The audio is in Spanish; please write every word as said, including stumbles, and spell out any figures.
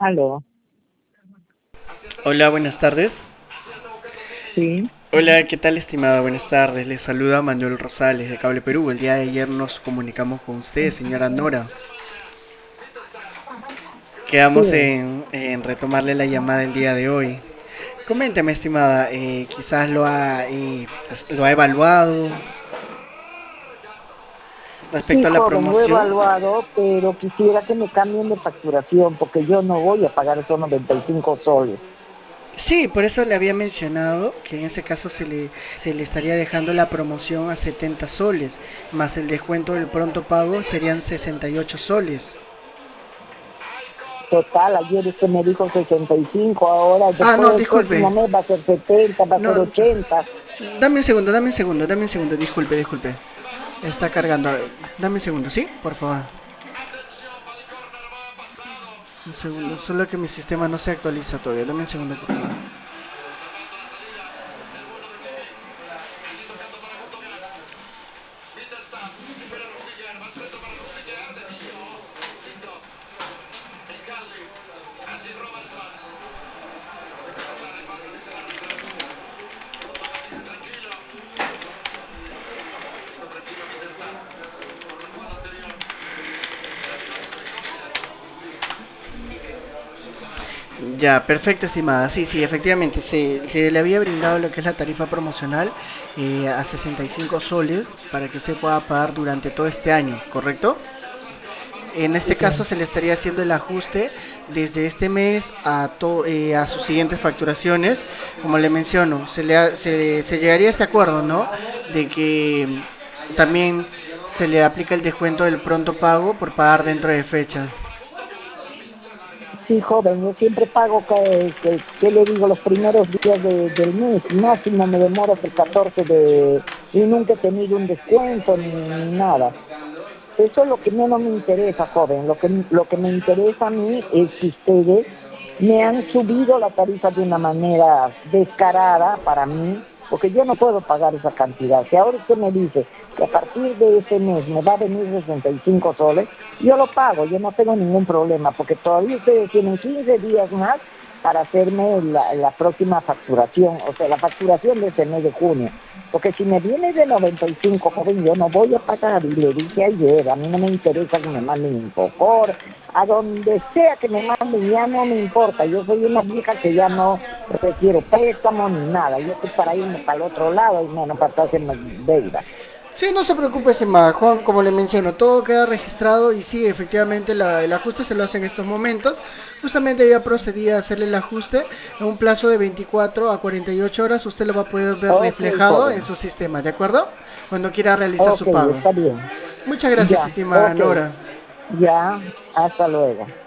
Aló, Hola, buenas tardes. sí, Hola, ¿qué tal, estimada? Buenas tardes. Les saluda Manuel Rosales de Cable Perú. El día de ayer nos comunicamos con usted, señora Nora. Quedamos sí, en, en retomarle la llamada el día de hoy. Coménteme, estimada, eh, quizás lo ha, eh, pues, lo ha evaluado sí, respecto a la joven, lo he promoción. evaluado, pero quisiera que me cambien de facturación porque yo no voy a pagar esos noventa y cinco soles. Sí, por eso le había mencionado que en ese caso se le, se le estaría dejando la promoción a setenta soles, más el descuento del pronto pago serían sesenta y ocho soles. Total, ayer usted me dijo sesenta y cinco, ahora Ah, después no, del disculpe. próximo mes va a ser setenta, va a ser No, ochenta. dame un segundo, dame un segundo, dame un segundo. Disculpe, disculpe. Está cargando. Dame un segundo, ¿sí? Por favor. Un segundo. Solo que mi sistema no se actualiza todavía. Dame un segundo, por favor. Ya, perfecto, estimada. Sí, sí, efectivamente. Se, se le había brindado lo que es la tarifa promocional eh, a sesenta y cinco soles para que usted pueda pagar durante todo este año, ¿correcto? En este caso se le estaría haciendo el ajuste desde este mes a, to- eh, a sus siguientes facturaciones. Como le menciono, se, le ha- se, se llegaría a este acuerdo, ¿no? De que mm, también se le aplica el descuento del pronto pago por pagar dentro de fecha. Sí, joven, yo siempre pago, que, que, que le digo, los primeros días de- del mes, máximo me demoro hasta el catorce de, y nunca he tenido un descuento ni, ni nada. Eso es lo que menos me interesa, joven. Lo que, lo que me interesa a mí es que ustedes me han subido la tarifa de una manera descarada para mí, porque yo no puedo pagar esa cantidad. Si ahora usted me dice que a partir de este mes me va a venir sesenta y cinco soles, yo lo pago, yo no tengo ningún problema, porque todavía ustedes tienen quince días más para hacerme la, la próxima facturación, o sea, la facturación de este mes de junio. Porque si me viene de noventa y cinco, joven, yo no voy a pagar. Y le dije ayer, a mí no me interesa que me manden Infocor, a donde sea que me manden, ya no me importa. Yo soy una vieja que ya no requiero préstamo ni nada. Yo estoy para irme para el otro lado y menos para estar haciendo deuda. Sí, no se preocupe, estimada Juan, como le menciono, todo queda registrado y sí, efectivamente la- el ajuste se lo hace en estos momentos. Justamente ya procedí a hacerle el ajuste en un plazo de veinticuatro a cuarenta y ocho horas. Usted lo va a poder ver Ok, reflejado en joven. su sistema, ¿de acuerdo? Cuando quiera realizar Ok, su pago. está bien. Muchas gracias, Ya, estimada ok. Nora. Ya, hasta luego.